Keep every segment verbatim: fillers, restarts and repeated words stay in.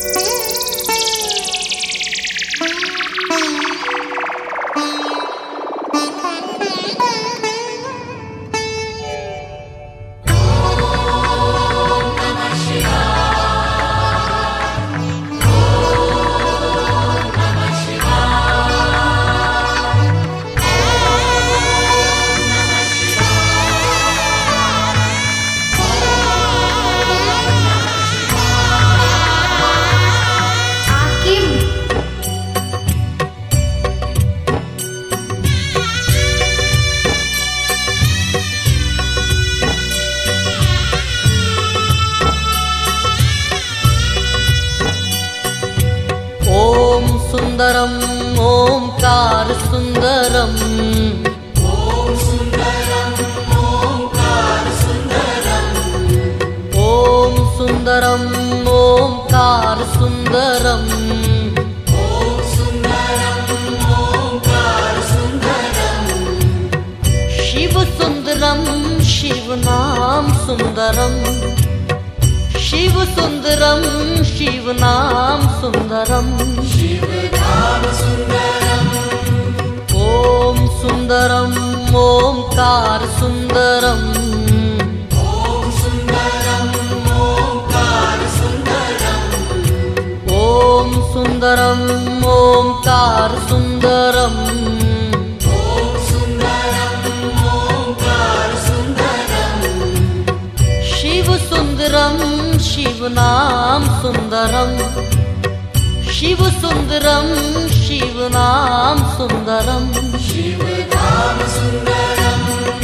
सुंदरम ओंकार सुंदरम ओम सुंदरम ओंकार सुंदरम ओम सुंदरम ओंकार सुंदरम ओम सुंदरम ओंकार सुंदरम शिव सुंदरम शिव नाम सुंदरम शिव सुंदरम शिव नाम सुंदरम शिव नाम सुंदरम ओम सुंदरम ओंकार सुंदरम ओम सुंदरम ओंकार सुंदरम ओम सुंदरम ओंकार सुंदरम ओम सुंदरम ओंकार सुंदरम शिव सुंदरम शिव नाम सुंदरम शिव सुंदरम शिव नाम सुंदरम शिव नाम सुंदरम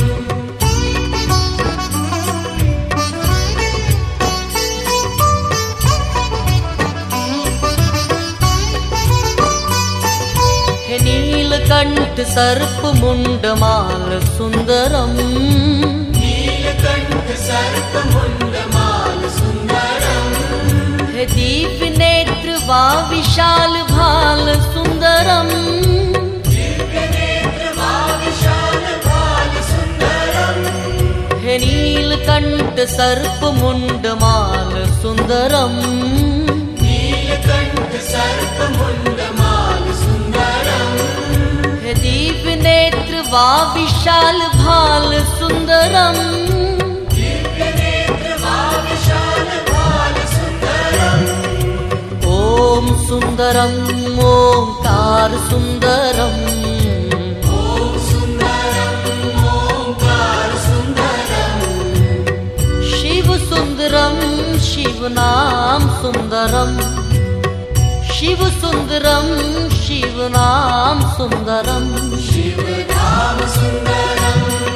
हे नीलकंठ सर्प मुंडमाल सुंदरम नीलकंठ सर्प मुंडमाल सुंदरम हे दीप नेत्र वा विशाल भाल सुंदरम दिव्य नेत्र वा विशाल भाल सुंदरम हे नीलकंठ सर्प मुंडमाल सुंदरम नीलकंठ सर्प मुंडमाल सुंदरम हे दीप नेत्र वा विशाल भाल सुंदरम दिव्य नेत्र वा विशाल भाल सुंदरम ओम सुंदरम ओंकार सुंदरम ओम सुंदरम ओंकार सुंदरम शिव सुंदरम शिव नाम सुंदरम शिव सुंदरम शिव नाम सुंदरम शिव नाम सुंदरम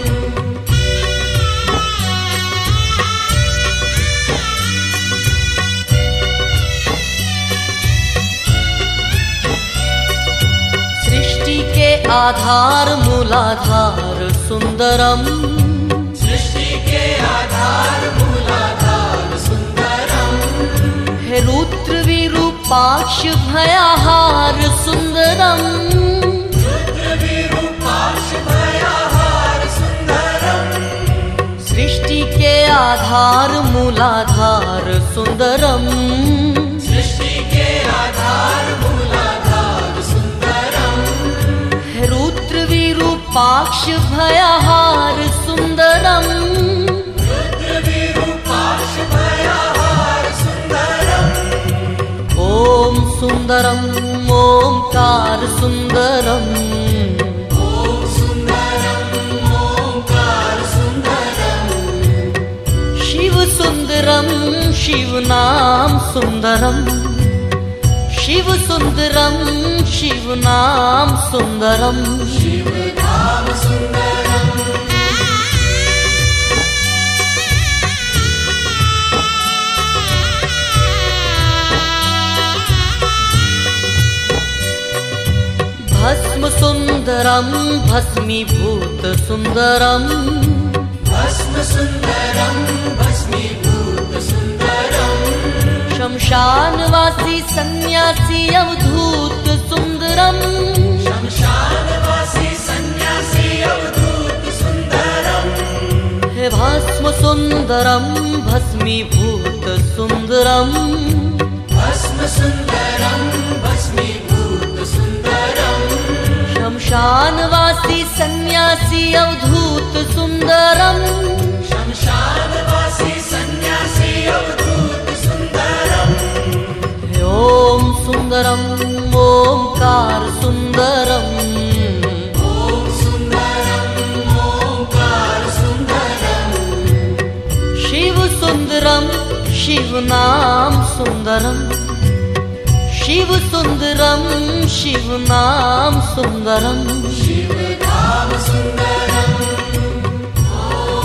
सृष्टि के आधार मूलाधार सुंदरम सृष्टि के आधार मूलाधार सुंदरम हे रुद्र विरूपाक्ष भयाहार सुंदरम रुद्र विरूपाक्ष भयाहार सुंदरम सृष्टि के आधार मूलाधार सुंदरम सृष्टि के आधार मूलाधार सुंदरम हे रुद्र विरूपाक्ष भयाहार सुंदरम रुद्र विरूपाक्ष भयाहार सुंदरम ओम सुंदरम ओंकार सुंदरम ओम सुंदरम ओंकार सुंदरम शिव सुंदरम शिव नाम सुंदरम शिव सुंदरम शिव नाम सुंदरम शिव नाम सुंदरम भस्म सुंदरम भस्मीभूत सुंदरम भस्म सुंदरम भस्मीभूत सुंदरम शमशानवासी सन्यासी अवधूत सुंदरम शमशानवासी सन्यासी अवधूत सुंदरम हे भस्म सुंदरम भस्मीभूत सुंदरम भस्म सुन्दरं भस्मीभूत सुन्दरं शमशानवासी सन्यासी अवधूत सुन्दरं शमशानवासी सन्यासी अवधूत सुन्दरं ॐ सुन्दरं ओंकार सुन्दरं ॐ सुन्दरं ओंकार सुन्दरं शिव सुन्दरं शिवनाम सुन्दरं शिव सुन्दरं शिवनाम सुन्दरं शिव नाम सुन्दरं ॐ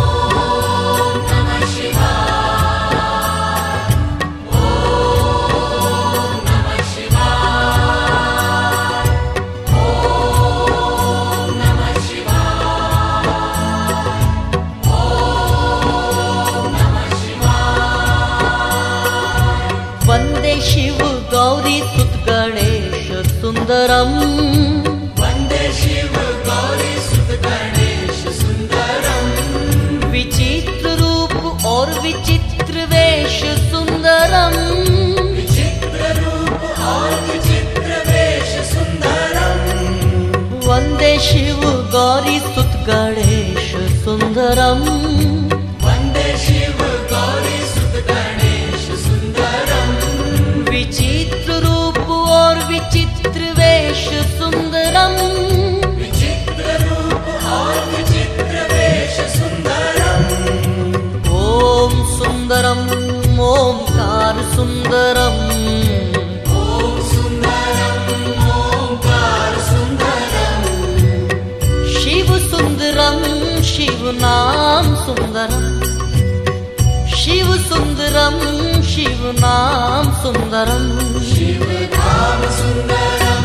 नमः शिवाय ॐ नमः शिवाय ॐ नमः शिवाय ॐ नमः शिवाय वन्दे शिव गौरी सुत गणेश सुन्दरं वन्दे शिव गौरी सुत गणेश सुन्दरं विचित्र रूप और विचित्र वेश सुन्दरं विचित्र रूप और विचित्र वेश सुन्दरं वन्दे शिव गौरी सुत गणेश सुन्दरं वन्दे शिव गौरी सुत गणेश सुन्दरं विचित्र रूप और विचित्र वेश सुन्दरं विचित्र रूप और विचित्र वेश सुन्दरं ॐ सुन्दरं ओंकार सुन्दरं ॐ सुन्दरं ओंकार सुन्दरं शिव सुन्दरं शिवनाम सुन्दरं शिव सुन्दरं शिवनाम सुन्दरं शिव नाम सुन्दरं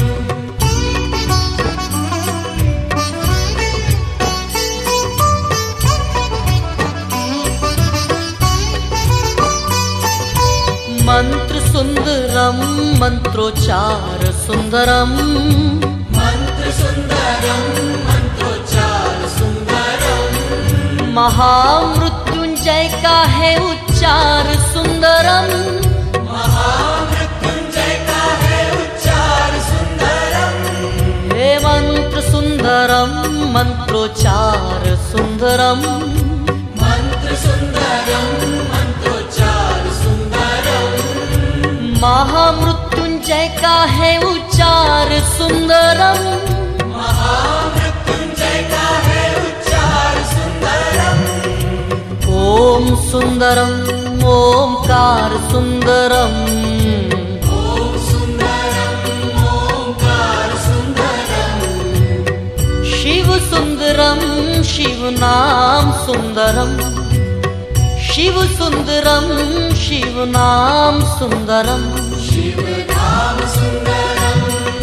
मंत्र सुन्दरं मंत्रोच्चार सुन्दरं मन्त्र सुन्दरं मन्त्रोच्चार सुन्दरं महामृत्युंजय का है उच्चार सुन्दरं महामृत्युंजय का है उच्चार सुन्दरं हे मंत्र सुन्दरं मंत्रोच्चार सुन्दरं मन्त्र सुन्दरं मन्त्रोच्चार सुन्दरं महामृत्युंजय का है उच्चार सुन्दरं महामृत्युंजय का है उच्चार सुन्दरं ॐ सुन्दरं ओंकार सुन्दरं ॐ सुन्दरं ओंकार सुन्दरं शिव सुन्दरं शिवनाम सुन्दरं शिव सुन्दरं शिवनाम सुन्दरं शिव नाम सुन्दरं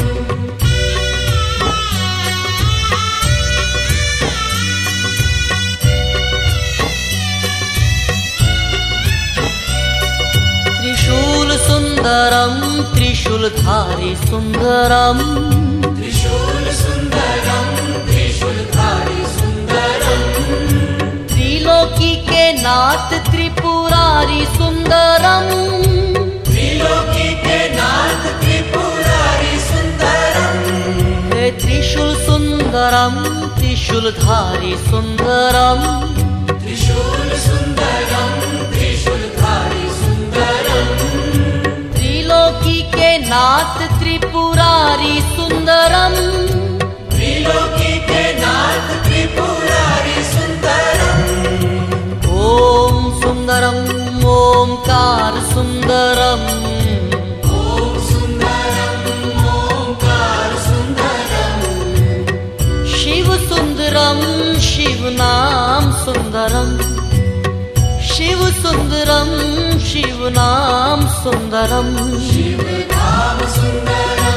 त्रिशूल सुन्दरं त्रिशूलधारी सुन्दरं त्रिशूल सुन्दरं त्रिशूलधारी सुन्दरं त्रिलोकी के नाथ त्रिपुरारी सुन्दरं त्रिलोकी के नाथ त्रिपुरारी सुन्दरं हे त्रिशूल सुन्दरं त्रिशूलधारी सुन्दरं त्रिशूल सुन्दरं त्रिशूलधारी सुन्दरं त्रिलोकी के नाथ त्रिपुरारी सुन्दरं त्रिलोकी के नाथ त्रिपुरारी सुन्दरं ॐ सुन्दरं ओंकार सुन्दरं ॐ सुन्दरं ओंकार सुन्दरं शिव सुन्दरं शिवनाम सुन्दरं शिव सुन्दरं शिवनाम सुन्दरं शिव नाम सुन्दरं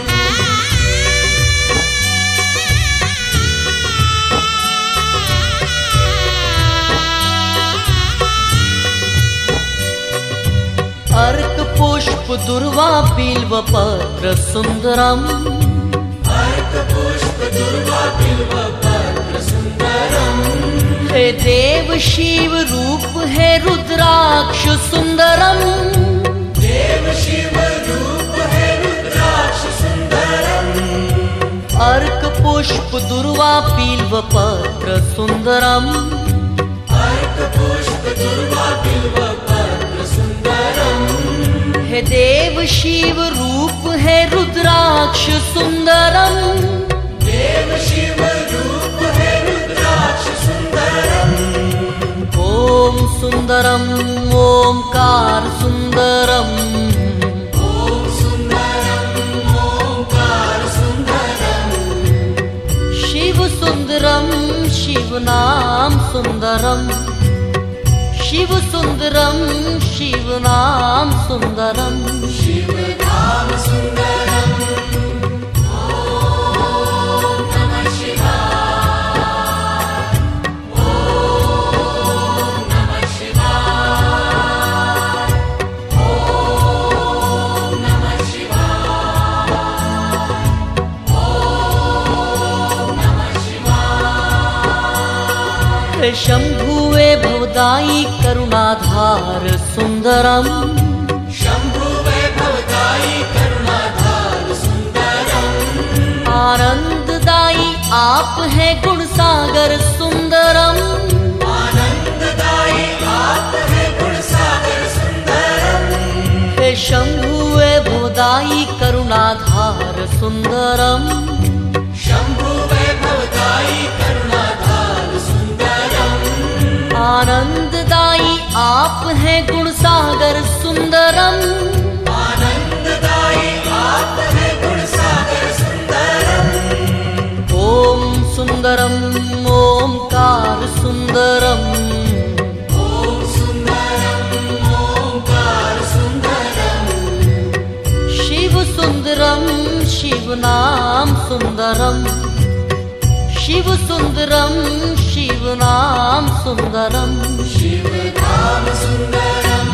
अर्क पुष्प दुर्वा बिल्व पत्र सुन्दरं अर्क पुष्प दुर्वा बिल्व पत्र सुन्दरं हे देव शिव रूप है रुद्राक्ष सुन्दरं देव शिव दुर्वा बिल्वपत्र सुन्दरम् अर्कपुष्प दुर्वा बिल्वपत्र सुन्दरम् हे देव शिव रूप है रुद्राक्ष सुन्दरम् देव शिव रूप है रुद्राक्ष सुन्दरम् ॐ सुन्दरम् ओंकार सुन्दरम् ॐ सुन्दरम् ओंकार सुन्दरम् शिव सुन्दरम् शिवनाम सुन्दरम् शिव सुन्दरम् शिवनाम सुन्दरम् शिव नाम सुन्दरम् ॐ नमः शिवाय ॐ नमः शिवाय ॐ नमः शिवाय ॐ नमः शिवाय शम्भुवे भवदायि करुणाधार सुन्दरम् शम्भुवे भवदायि करुणाधार सुन्दरम् आनंददायी आप है गुण सागर सुन्दरम् आनंददायी आप है गुण सागर सुन्दरम् हे शम्भुवे भवदायि करुणाधार सुन्दरम् शम्भुवे भवदायि करुणाधार सुन्दरम् आनंददायी आप है गुण सागर सुन्दरम् आनंददायी आप है गुण सागर सुन्दरम् ॐ सुन्दरम् ओंकार सुन्दरम् ॐ सुन्दरम् ओंकार सुन्दरम् शिव सुन्दरम् शिवनाम सुन्दरम् शिव सुन्दरम् शिवनाम सुन्दरम् शिव नाम सुन्दरम्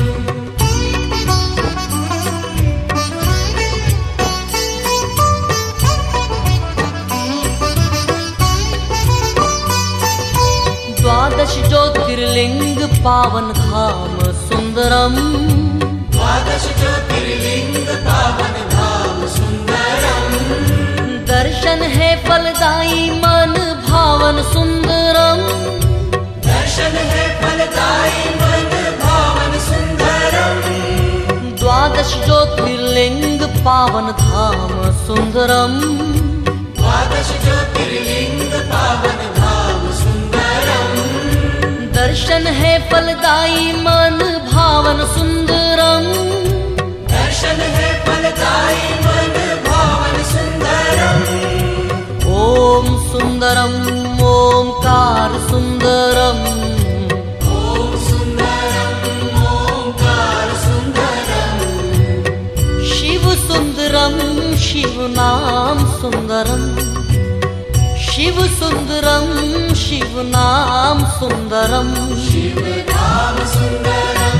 द्वादश ज्योतिर्लिंग पावन धाम सुन्दरम् द्वादश ज्योतिर्लिंग पावन धाम सुन्दरम् दर्शन है फलदायी मन भावन सुन्दरम् दर्शन है फलदायी मन भावन सुन्दरम् द्वादश ज्योतिर्लिंग पावन धाम सुन्दरम् द्वादश ज्योतिर्लिंग पावन धाम सुन्दरम् दर्शन है फलदायी मन भावन सुन्दरम् दर्शन है फलदायी मन भावन सुन्दरम् ॐ सुन्दरम् ओंकार सुन्दरम् ॐ सुन्दरम् ओंकार सुन्दरम् शिव सुन्दरम् शिवनाम सुन्दरम् शिव सुन्दरम् शिवनाम सुन्दरम् शिव नाम सुन्दरम्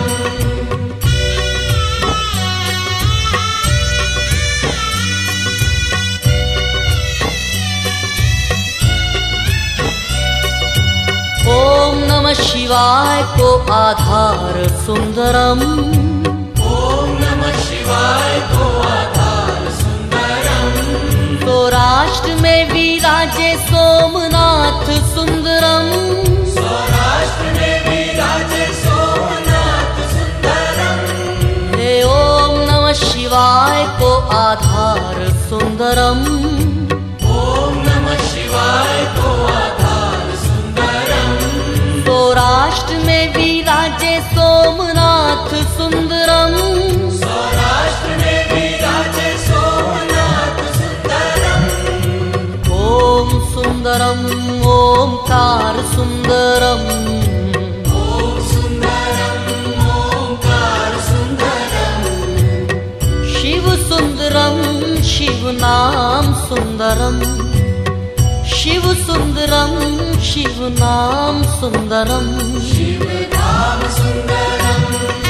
ॐ नमः शिवाय को आधार सुन्दरम् ॐ नमः शिवाय को आधार सुन्दरम् सौराष्ट्र में विराजे सोमनाथ सुन्दरम् सौराष्ट्र में विराजे सोमनाथ सुन्दरम् हे ॐ नमः शिवाय को आधार सुन्दरम् ॐ नमः शिवाय को आधार सुन्दरम् सौराष्ट्र में विराजे सोमनाथ सुन्दरम् सौराष्ट्र में विराजे सोमनाथ सुन्दरम् ॐ सुन्दरम् ओंकार सुन्दरम् ॐ सुन्दरम् ओंकार सुन्दरम् शिव सुन्दरम् शिवनाम सुन्दरम् शिव सुन्दरम् शिवनाम सुन्दरम् शिव नाम सुन्दरम्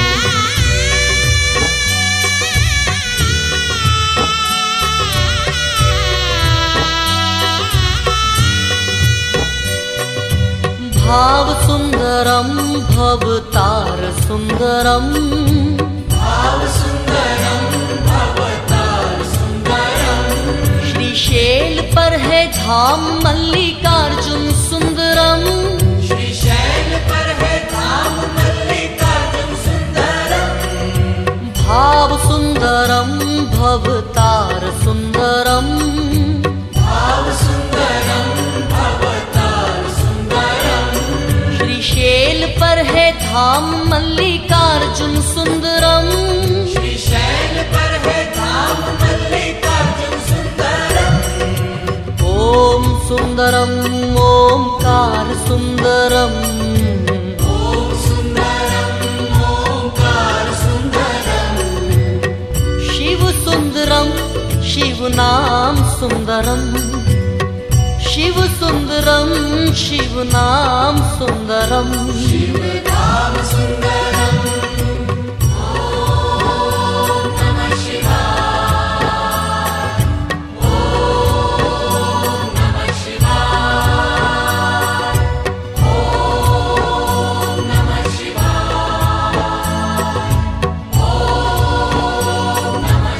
भाव सुन्दरम् भवतार सुन्दरम् भाव सुन्दरम् भवतार सुन्दरम् श्रीशैल पर है धाम मल्लिकार्जुन सुंदरम। श्रीशैल पर है धाम मल्लिकार्जुन सुंदरम। भाव सुंदरम भवतार सुंदरम। भाव सुंदरम भवतार सुंदरम। श्रीशैल पर है धाम मल्लिकार्जुन सुंदरम। श्रीशैल पर है धाम मल्लिकार्जुन सुंदरम। ओम सुंदरम ओमकार सुंदरम। ओम सुंदरम ओंकार सुंदरम। शिव सुंदरम शिव नाम सुंदरम। शिव सुंदरम शिव नाम सुंदरम। शिव नाम सुंदरम। ओम नमः शिवाय। ओम नमः शिवाय। ओम नमः शिवाय। ओम नमः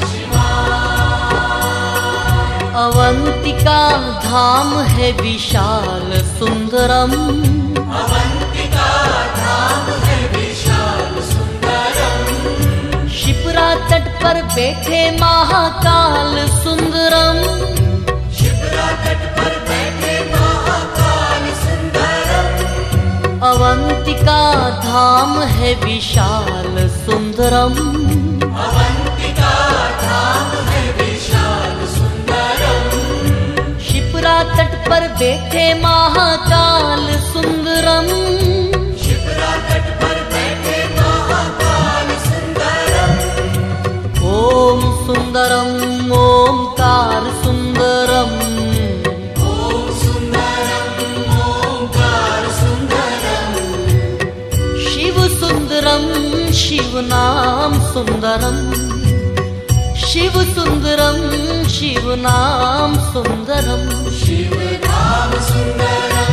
शिवाय। अवंतिका धाम है विशाल सुंदरम। अवंतिका धाम है विशाल सुंदरम। शिप्रा तट पर बैठे महाकाल सुंदरम। शिप्रा तट पर बैठे महाकाल सुंदरम। अवंतिका धाम है विशाल सुंदरम। अवंतिका धाम है विशाल सुंदरम। शिप्रा तट पर बैठे महाकाल सुंदरम। शिप्रा तट पर बैठे महाकाल सुंदरम। ओम सुंदरम ओमकार सुंदरम। ओम सुंदरम ओंकार सुंदरम। शिव सुंदरम शिव नाम सुंदरम। शिव सुंदरम शिव नाम सुंदरम। शिव नाम सुंदरम।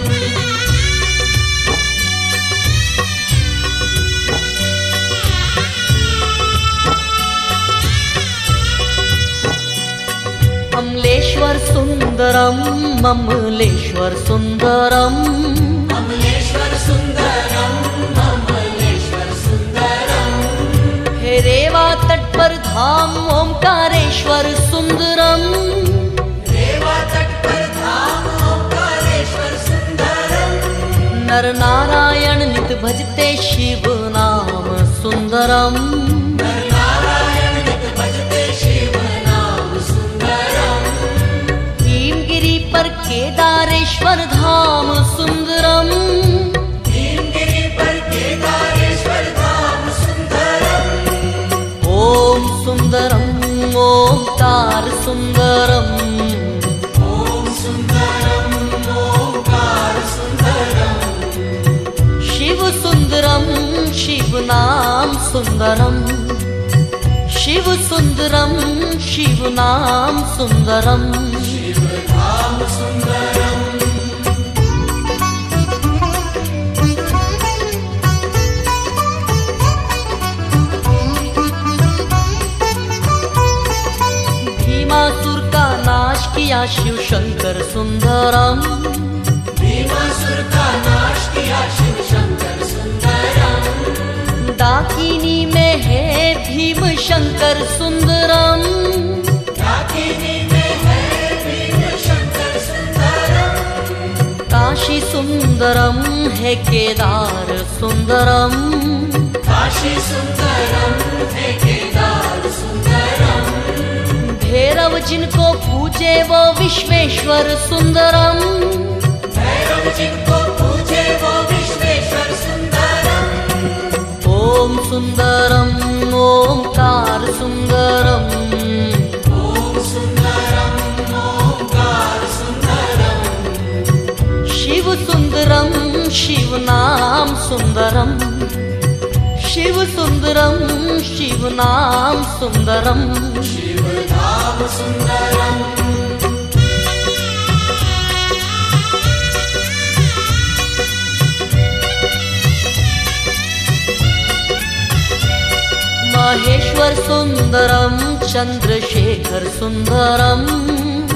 अमलेश्वर सुंदरम ममलेश्वर सुंदरम। अमलेश्वर सुंदरम अमलेश्वर सुंदरम। हे रेवा तट पर धाम ओंकारेश्वर सुंदरम। रेवा तट पर धाम ओंकारेश्वर सुंदरम। नर नारायण नित भजते शिव नाम सुंदरम। नर नारायण नित भजते शिव नाम सुंदरम। भीमगिरि पर केदारेश्वर धाम सुंदरम। भीमगिरि पर केदारेश्वर धाम सुंदरम। ओम सुंदरम ओमकार सुंदरम। ओम सुंदरम ओंकार सुंदरम। शिव सुंदरम शिव नाम सुंदरम। शिव सुंदरम शिव नाम सुंदरम। शिव नाम सुंदरम। भीमासुर का नाश किया शिव शंकर सुंदरम। भीमासुर का नाश किया शिव शंकर सुंदरम। डाकिनी में है भीम शंकर सुंदरम। डाकिनी में है भीम शंकर सुंदरम। काशी सुंदरम है केदार सुंदरम। काशी सुंदरम है केदार सुंदरम। भैरव जिनको पूजे वो विश्वेश्वर सुंदरम। भैरव जिनको पूजे वो विश्वेश्वर सुंदरम। ओम सुंदरम ओमकार सुंदरम। ओम सुंदरम ओंकार सुंदरम। शिव सुंदरम शिव नाम सुंदरम। शिव सुंदरम शिव नाम सुंदरम। शिव नाम सुंदरम। महेश्वर सुंदरम चंद्रशेखर सुंदरम।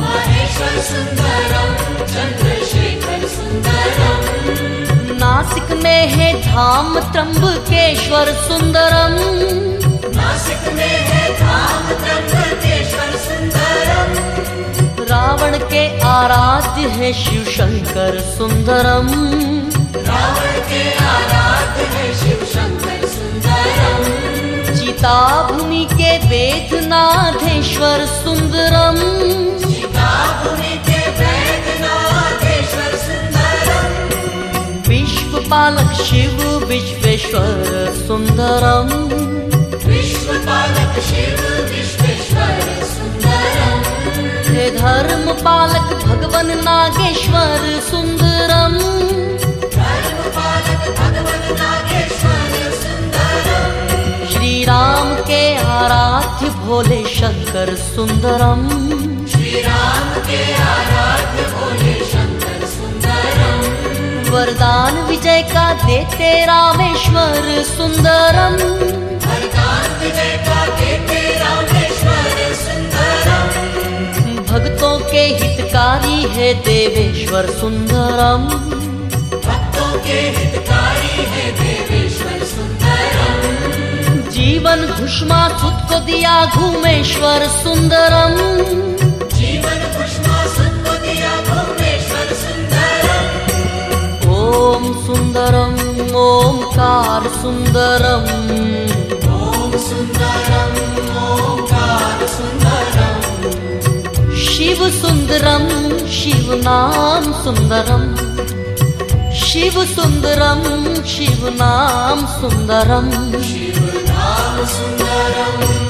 महेश्वर सुंदरम चंद्रशेखर सुंदरम नासिक में है धाम त्र्यंबकेश्वर सुंदरम नासिक में है धाम त्र्यंबकेश्वर सुंदरम रावण के आराध्य है शिव शंकर सुंदरम रावण के आराध्य है शिव शंकर सुंदरम चिता भूमि के वेदनाथेश्वर सुंदरम चिता भूमि के वेदनाथेश्वर सुंदरम विश्वपालक शिव विश्वेश्वर सुंदरम विश्वपालक शिव विश्वेश्वर सुंदरम हे धर्म पालक भगवन नागेश्वर सुंदरम धर्मपालक भगवन नागेश्वर सुंदरम श्री राम के आराध्य भोले शंकर सुंदरम श्री राम के आराध्य भोले शंकर सुंदरम वरदान विजय का देते रामेश्वर सुंदरम वरदान विजय का देते रामेश्वर सुंदरम भक्तों के हितकारी है देवेश्वर सुंदरम भक्तों के हितकारी है देवेश्वर सुंदरम जीवन भुष्मा सुत को दिया घूमेश्वर सुंदरम जीवन पुष्पा सुत को दिया भुवनेश्वर सुंदरम ओम सुंदरम ओमकार सुंदरम ओम सुंदरम ओंकार सुंदरम शिव सुंदरम शिव नाम सुंदरम शिव सुंदरम शिव नाम सुंदरम शिव नाम सुंदरम